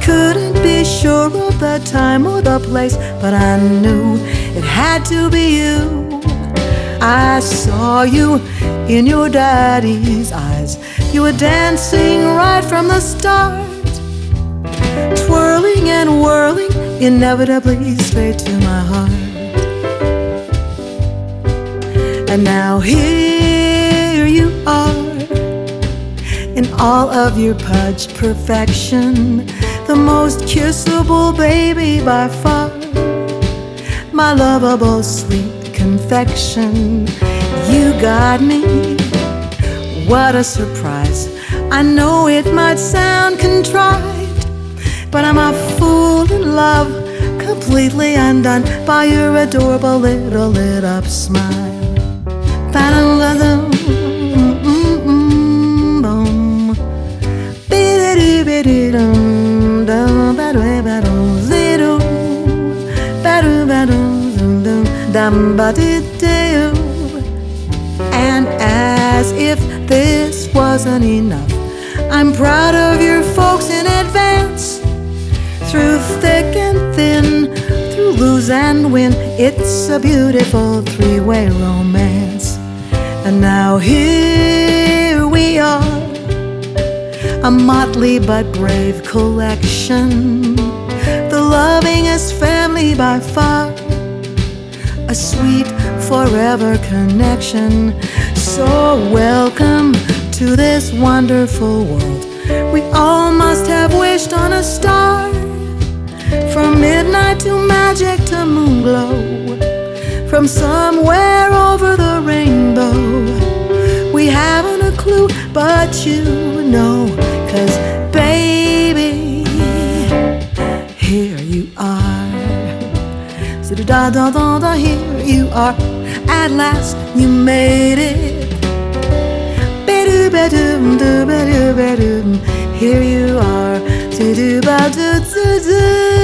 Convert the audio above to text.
couldn't be sure of the time or the place, but I knew it had to be you. I saw you in your daddy's eyes. You were dancing right from the start, twirling and whirling, inevitably straight to my heart. And now here you are, in all of your pudge perfection, the most kissable baby by far, my lovable sweet confection. You got me, what a surprise. I know it might sound contrived, but I'm a fool in love, completely undone by your adorable little lit up smile. And as if this wasn't enough, I'm proud of your folks in advance. Through thick and thin, through lose and win, it's a beautiful three-way romance. And now here we are, a motley but brave collection, the lovingest family by far, a sweet forever connection. So welcome to this wonderful world. We all must have wished on a star, from midnight to magic to moon glow, from somewhere over the rainbow. We haven't a clue, but you know, 'cause baby, here you are. Da-da-da-da, here you are, at last you made it. Here you are, do-do-ba-do-do-do.